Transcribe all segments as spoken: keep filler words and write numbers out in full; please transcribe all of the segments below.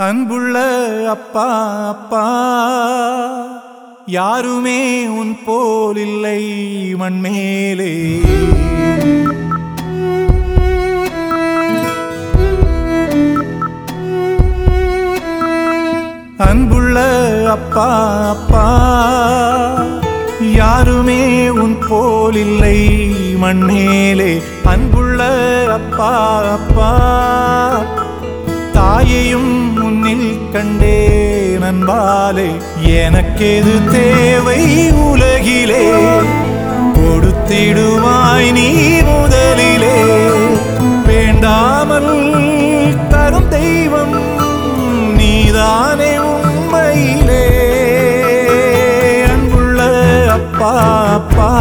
அன்புள்ள அப்பா அப்பா யாருமே உன் போல் இல்லை மண்மேலே. அன்புள்ள அப்பா அப்பா யாருமே உன் போல் இல்லை மண்மேலே. அன்புள்ள அப்பா அப்பா தாயையும் முன்னில் கண்டே நண்பாலே. எனக்கெது தேவை உலகிலே கொடுத்திடுவாய் நீ முதலிலே. வேண்டாமல் தரும் தெய்வம் நீதானே உண்மையிலே. அன்புள்ள அப்பா அப்பா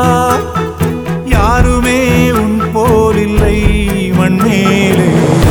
யாருமே உன் போல் இல்லை மண்மேலே.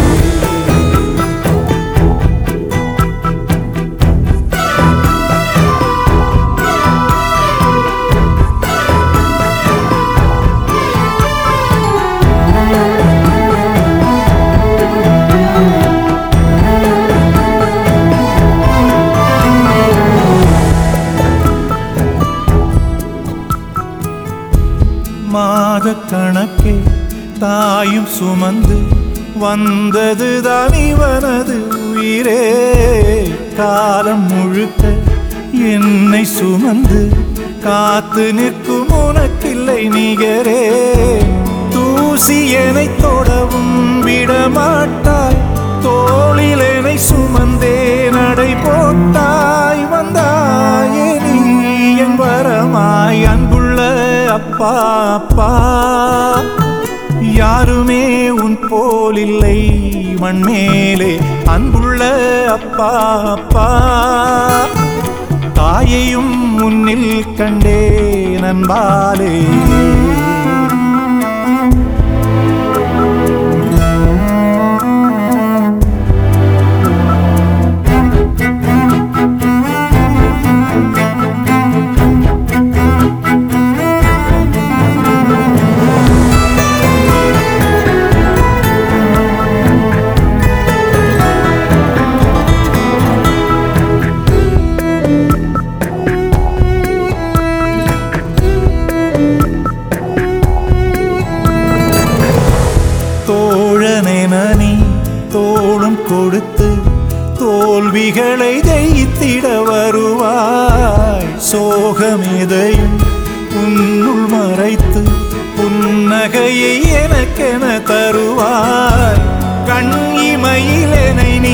மாத கணக்கே தாயும் சுமந்து வந்தது தான் இவனது உயிரே. காலம் முழுக்க என்னை சுமந்து காத்து நிற்கும் உனக்கில்லை நிகரே. தூசி என்னை தொடவும் விடமாட்டாய், தோளில் என்னை சுமந்தே நடை போட்டாய். வந்தாயே நீ என் வரமாய். அன்புள்ள அப்பா அப்பா யாருமே உன் போல் இல்லை மண்மேலே. அன்புள்ள அப்பா அப்பா தாயையும் முன்னில் கண்டே நண்பாலே. தோழனெனி தோளும் கொடுத்து தோல்விகளை ஜெயித்திட வருவாய். சோகமெதையும் உன்னுள் மறைத்து புன்னகையை எனக்கென தருவாய். கண் இமையில் என்னை